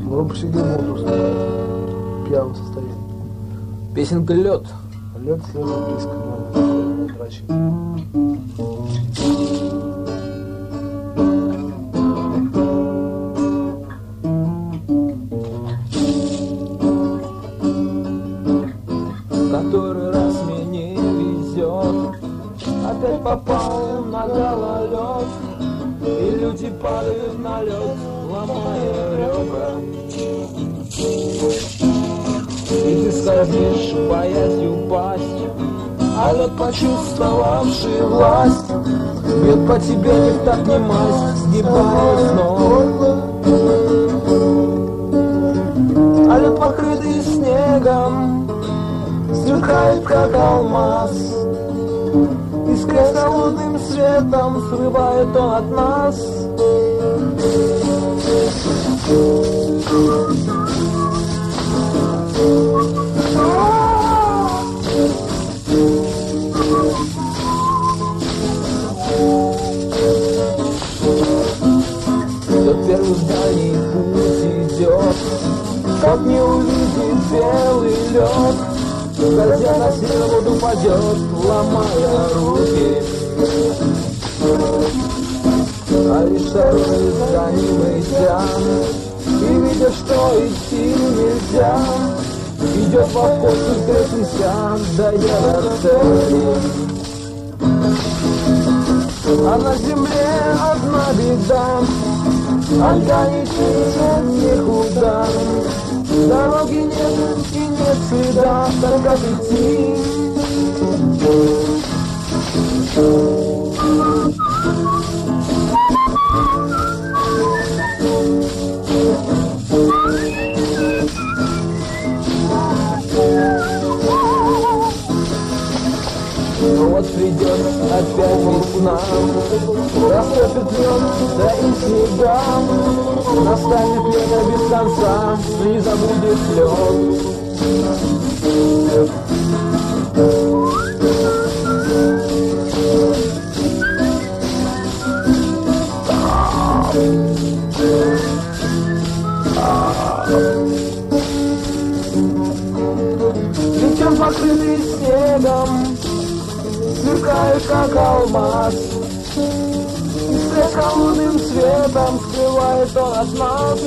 Группа Сергей Мутус, в пьяном состоянии. Песенка «Лед». Лед слезал близко к нам, врачи. Который раз мне не везет, опять попал на гололед, и люди падают на лед, ломая ребра. И ты скользишь, боясь упасть, а лед, почувствовавший власть, бьет по тебе ни так ни масть, сгибая снова. А лед, покрытый снегом, сверкает как алмаз, искрясь холодным светом, срывает он от нас. Кто первый в дальний путь идет, как не увидит белый лед, хотя на силу упадет, ломая руки. А лишь второй ранимый тянет, и видя, что идти нельзя, идет во вход скрытымся, дойдя до цели. А на земле одна беда, ограничиться никуда. Дороги нет и нет следа, так как идти. Вот придет опять весна, растопит лед, да и снега, настанет лето без конца, не забудет лед. Вечер покрытый снегом, сверкает как алмаз, и свет холодным светом скрывает он от нас.